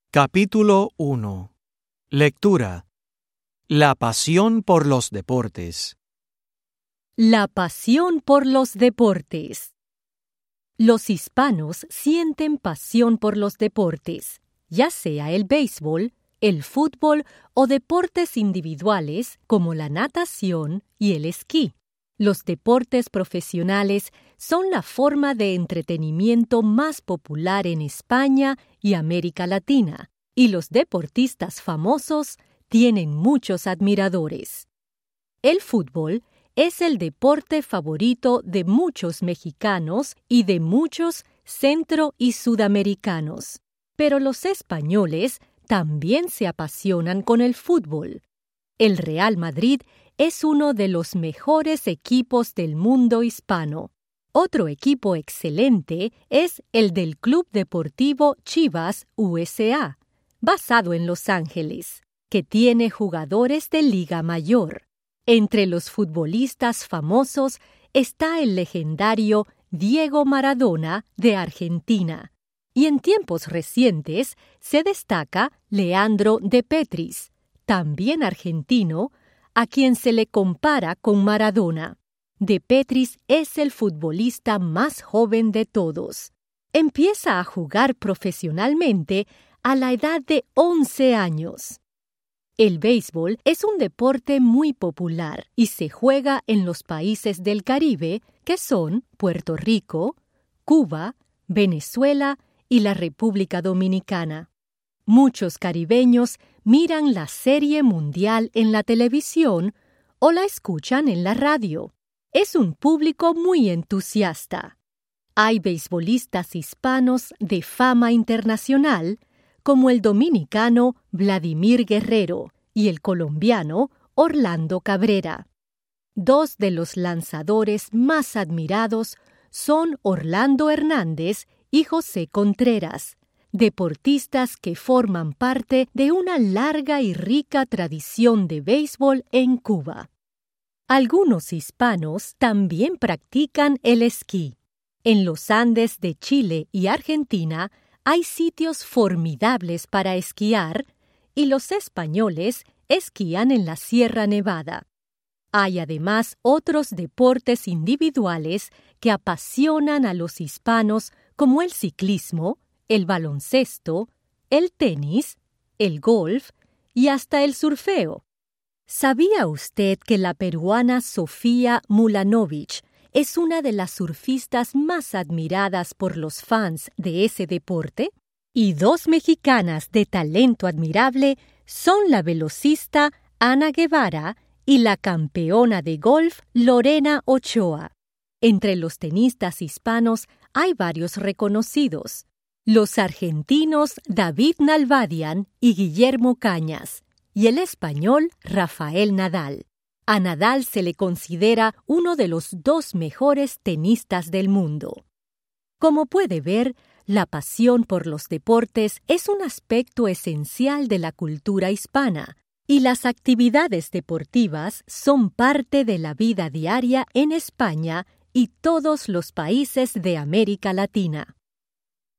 Capítulo 1. Lectura. La pasión por los deportes. La pasión por los deportes. Los hispanos sienten pasión por los deportes, ya sea el béisbol, el fútbol o deportes individuales como la natación y el esquí. Los deportes profesionales son la forma de entretenimiento más popular en España y América Latina, y los deportistas famosos tienen muchos admiradores. El fútbol es el deporte favorito de muchos mexicanos y de muchos centro- y sudamericanos, pero los españoles también se apasionan con el fútbol. El Real Madrid es uno de los mejores equipos del mundo hispano. Otro equipo excelente es el del Club Deportivo Chivas USA, basado en Los Ángeles, que tiene jugadores de Liga Mayor. Entre los futbolistas famosos está el legendario Diego Maradona de Argentina, y en tiempos recientes se destaca Leandro de Petris, también argentino, a quien se le compara con Maradona. De Petris es el futbolista más joven de todos. Empieza a jugar profesionalmente a la edad de 11 años. El béisbol es un deporte muy popular y se juega en los países del Caribe, que son Puerto Rico, Cuba, Venezuela y la República Dominicana. Muchos caribeños miran la Serie Mundial en la televisión o la escuchan en la radio. Es un público muy entusiasta. Hay beisbolistas hispanos de fama internacional, como el dominicano Vladimir Guerrero y el colombiano Orlando Cabrera. Dos de los lanzadores más admirados son Orlando Hernández y José Contreras, deportistas que forman parte de una larga y rica tradición de béisbol en Cuba. Algunos hispanos también practican el esquí. En los Andes de Chile y Argentina hay sitios formidables para esquiar y los españoles esquían en la Sierra Nevada. Hay además otros deportes individuales que apasionan a los hispanos como el ciclismo, el baloncesto, el tenis, el golf y hasta el surfeo. ¿Sabía usted que la peruana Sofía Mulanovich es una de las surfistas más admiradas por los fans de ese deporte? Y dos mexicanas de talento admirable son la velocista Ana Guevara y la campeona de golf Lorena Ochoa. Entre los tenistas hispanos hay varios reconocidos: los argentinos David Nalbandian y Guillermo Cañas, y el español Rafael Nadal. A Nadal se le considera uno de los dos mejores tenistas del mundo. Como puede ver, la pasión por los deportes es un aspecto esencial de la cultura hispana, y las actividades deportivas son parte de la vida diaria en España y todos los países de América Latina.